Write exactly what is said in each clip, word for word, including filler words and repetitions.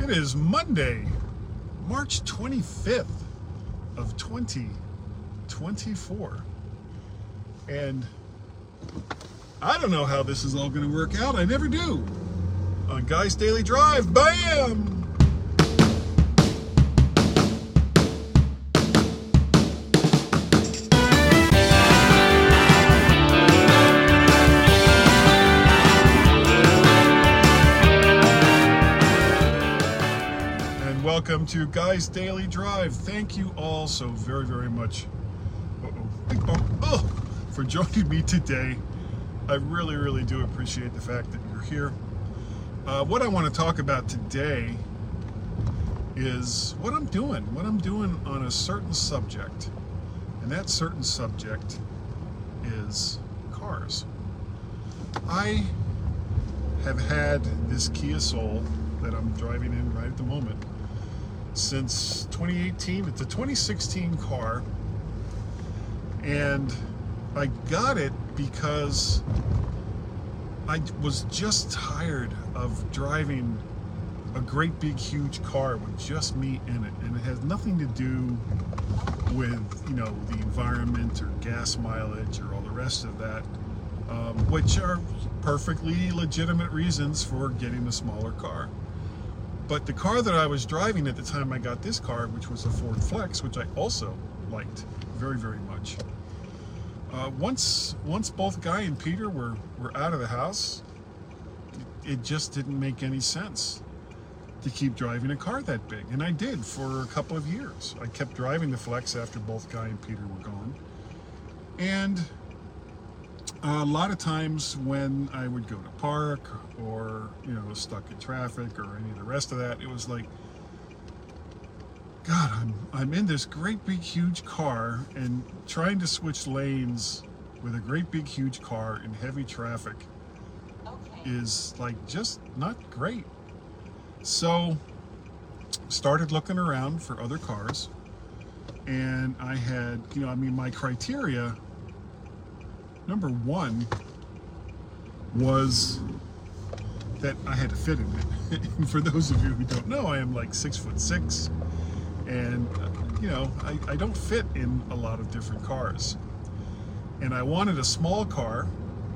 It is Monday, March twenty-fifth of twenty twenty-four. And I don't know how this is all going to work out. I never do. On Guy's Daily Drive, bam! Welcome to Guy's Daily Drive. Thank you all so very, very much uh-oh, big bump. Oh, for joining me today. I really, really do appreciate the fact that you're here. Uh, what I want to talk about today is what I'm doing, what I'm doing on a certain subject. And that certain subject is cars. I have had this Kia Soul that I'm driving in right at the moment since twenty eighteen. It's a twenty sixteen car, and I got it because I was just tired of driving a great big huge car with just me in it, and it has nothing to do with, you know, the environment or gas mileage or all the rest of that, um, which are perfectly legitimate reasons for getting a smaller car. But the car that I was driving at the time I got this car, which was a Ford Flex, which I also liked very, very much. Uh, once once both Guy and Peter were, were out of the house, it, it just didn't make any sense to keep driving a car that big. And I did for a couple of years. I kept driving the Flex after both Guy and Peter were gone. And a lot of times when I would go to park or, you know, stuck in traffic or any of the rest of that, it was like, God, I'm, I'm in this great big huge car, and trying to switch lanes with a great big huge car in heavy traffic okay. is like just not great. So started looking around for other cars, and I had, you know, I mean, my criteria, number one was that I had to fit in it. And for those of you who don't know, I am like six foot six, and uh, you know, I, I don't fit in a lot of different cars. And I wanted a small car.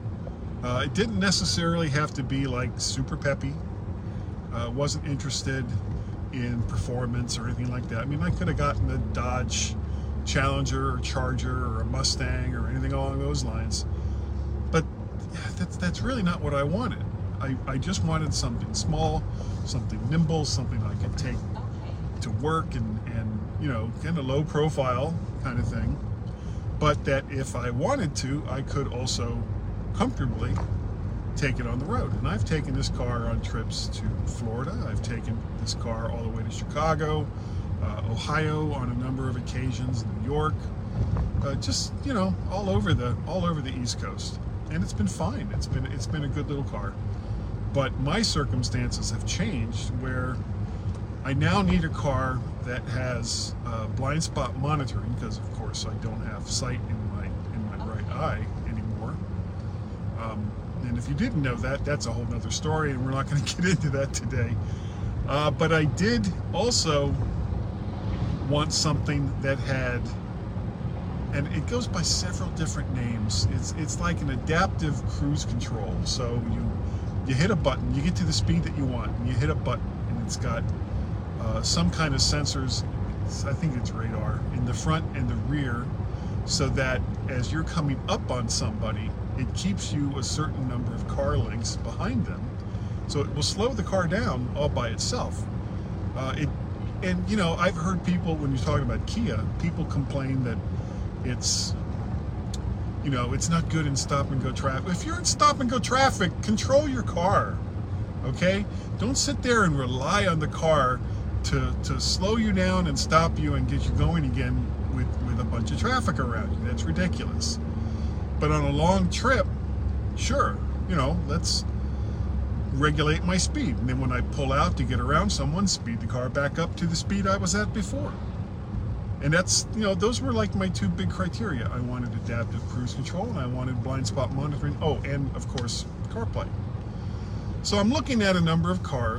Uh, it didn't necessarily have to be like super peppy. Uh, wasn't interested in performance or anything like that. I mean, I could have gotten a Dodge Challenger or Charger or a Mustang or anything along those lines, but that's that's really not what I wanted. I, I just wanted something small, something nimble, something I could take to work, and, and you know, kind of low profile kind of thing, but that if I wanted to, I could also comfortably take it on the road. And I've taken this car on trips to Florida. I've taken this car all the way to Chicago, Uh, Ohio on a number of occasions, New York, uh, just, you know, all over the all over the East Coast, and it's been fine. It's been it's been a good little car, but my circumstances have changed where I now need a car that has uh, blind spot monitoring, because of course I don't have sight in my in my right eye anymore. Um, and if you didn't know that, that's a whole nother story, and we're not going to get into that today. Uh, but I did also want something that had, and it goes by several different names. It's it's like an adaptive cruise control. So you you hit a button, you get to the speed that you want, and you hit a button, and it's got uh, some kind of sensors. It's, I think it's radar in the front and the rear, so that as you're coming up on somebody, it keeps you a certain number of car lengths behind them. So it will slow the car down all by itself. Uh, it And, you know, I've heard people, when you're talking about Kia, people complain that it's, you know, it's not good in stop and go traffic. If you're in stop and go traffic, control your car, okay? Don't sit there and rely on the car to, to slow you down and stop you and get you going again with, with a bunch of traffic around you. That's ridiculous. But on a long trip, sure, you know, let's regulate my speed, and then when I pull out to get around someone, speed the car back up to the speed I was at before. And that's, you know, those were like my two big criteria. I wanted adaptive cruise control, and I wanted blind spot monitoring. Oh, and of course, CarPlay. So I'm looking at a number of cars,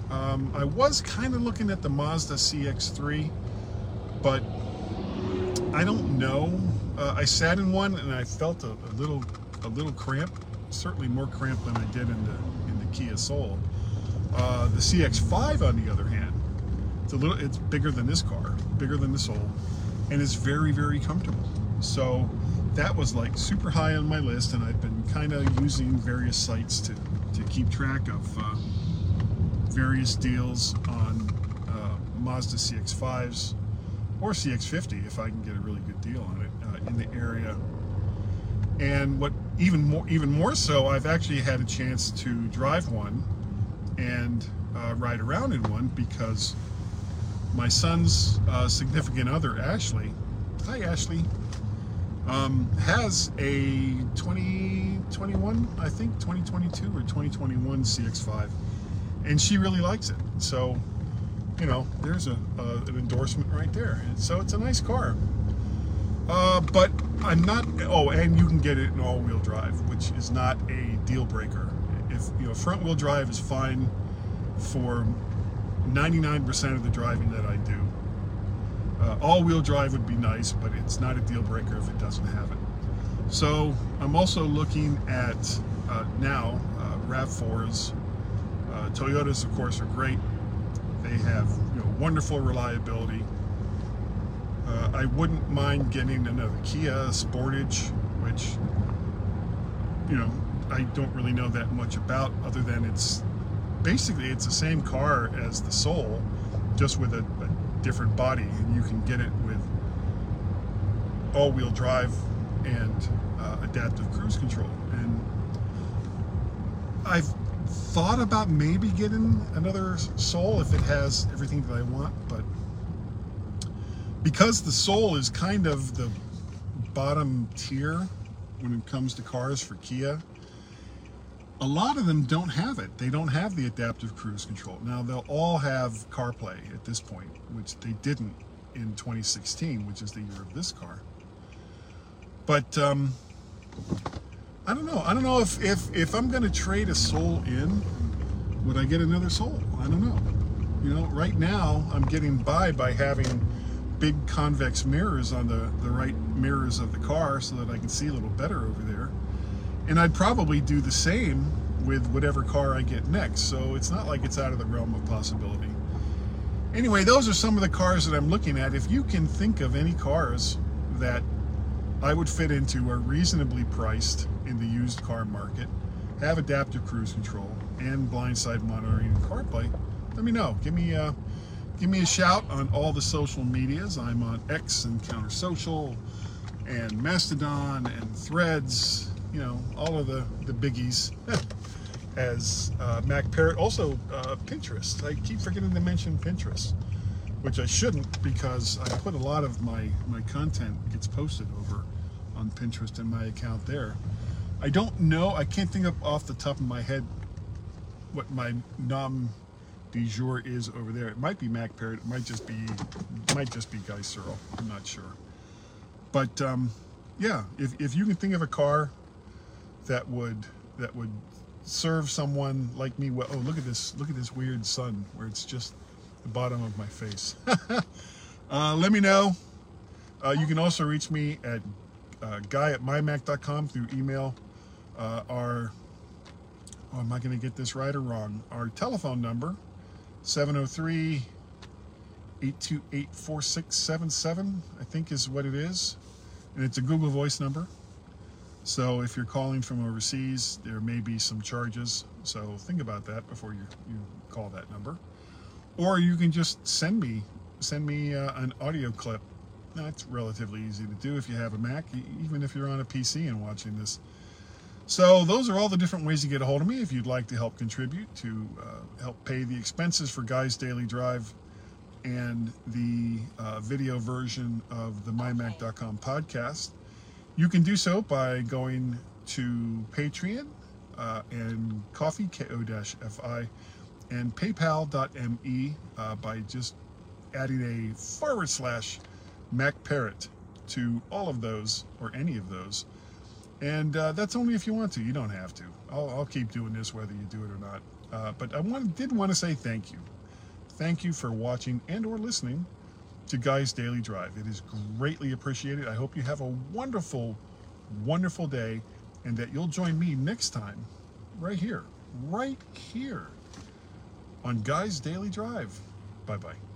Um, I was kind of looking at the Mazda C X three, but I don't know. Uh, I sat in one and I felt a, a little, a little cramp. Certainly more cramp than I did in the in the Kia Soul. Uh, the C X five, on the other hand, it's a little, it's bigger than this car, bigger than the Soul, and it's very, very comfortable. So that was like super high on my list, and I've been kind of using various sites to to keep track of uh, various deals on uh, Mazda C X fives or C X fifty if I can get a really good deal on it uh, in the area. And what even more, even more so, I've actually had a chance to drive one and uh, ride around in one because my son's uh, significant other, Ashley, hi Ashley, um, has a twenty twenty-one, I think, twenty twenty-two or twenty twenty-one C X five, and she really likes it. So, you know, there's a, a an endorsement right there. And so it's a nice car. Uh, but I'm not, oh, and you can get it in all-wheel drive, which is not a deal breaker. If, you know, front-wheel drive is fine for ninety-nine percent of the driving that I do. Uh, all-wheel drive would be nice, but it's not a deal breaker if it doesn't have it. So I'm also looking at, uh, now, uh, RAV fours. Uh, Toyotas, of course, are great. They have, you know, wonderful reliability. Uh, I wouldn't mind getting another Kia Sportage, which, you know, I don't really know that much about, other than it's basically it's the same car as the Soul, just with a, a different body, and you can get it with all-wheel drive and uh, adaptive cruise control. And I've thought about maybe getting another Soul if it has everything that I want, but because the Soul is kind of the bottom tier when it comes to cars for Kia, a lot of them don't have it. They don't have the adaptive cruise control. Now, they'll all have CarPlay at this point, which they didn't in twenty sixteen, which is the year of this car. But um, I don't know. I don't know if, if, if I'm going to trade a Soul in, would I get another Soul? I don't know. You know, right now, I'm getting by by having big convex mirrors on the, the right mirrors of the car so that I can see a little better over there. And I'd probably do the same with whatever car I get next, so it's not like it's out of the realm of possibility. Anyway, those are some of the cars that I'm looking at. If you can think of any cars that I would fit into, are reasonably priced in the used car market, have adaptive cruise control and blindside monitoring and CarPlay, let me know. Give me a Give me a shout on all the social medias. I'm on X and Counter Social and Mastodon and Threads, you know, all of the, the biggies as uh, Mac Parrot. Also uh, Pinterest. I keep forgetting to mention Pinterest, which I shouldn't, because I put a lot of my, my content gets posted over on Pinterest in my account there. I don't know, I can't think of off the top of my head what my nom du jour is over there. It might be Mac Parrot. It might just be, it might just be Guy Searle. I'm not sure. But um, yeah, if if you can think of a car that would that would serve someone like me well. Oh, look at this! Look at this weird sun where it's just the bottom of my face. uh, let me know. Uh, you can also reach me at uh, guy at my mac dot com through email. Uh, our oh, am I going to get this right or wrong? Our telephone number, seven oh three, eight two eight, four six seven seven, I think is what it is. And it's a Google Voice number. So if you're calling from overseas, there may be some charges. So think about that before you, you call that number. Or you can just send me, send me uh, an audio clip. That's relatively easy to do if you have a Mac, even if you're on a P C and watching this. So those are all the different ways to get a hold of me if you'd like to help contribute to uh, help pay the expenses for Guy's Daily Drive and the uh, video version of the my mac dot com podcast. You can do so by going to Patreon uh, and Coffee, K O F I, and paypal dot me uh, by just adding a forward slash Mac Parrot to all of those, or any of those. And uh, that's only if you want to. You don't have to. I'll, I'll keep doing this whether you do it or not. Uh, but I want, did want to say thank you. Thank you for watching and or listening to Guy's Daily Drive. It is greatly appreciated. I hope you have a wonderful, wonderful day, and that you'll join me next time right here, right here on Guy's Daily Drive. Bye-bye.